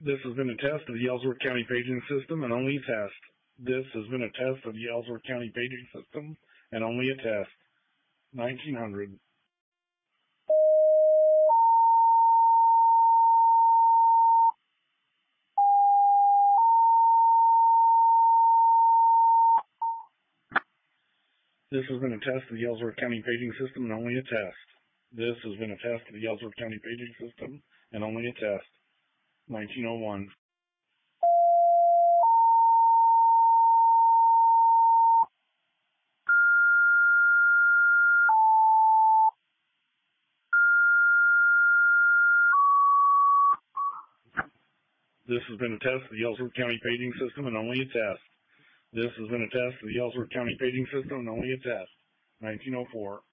This has been a test of the Ellsworth County paging system and only a test. This has been a test of the Ellsworth County paging system and only a test. 1900. This has been a test of the Ellsworth County paging system and only a test. This has been a test of the Ellsworth County paging system and only a test. 1901. This has been a test of the Ellsworth County paging system and only a test. This has been a test of the Ellsworth County paging system and only a test. 1904.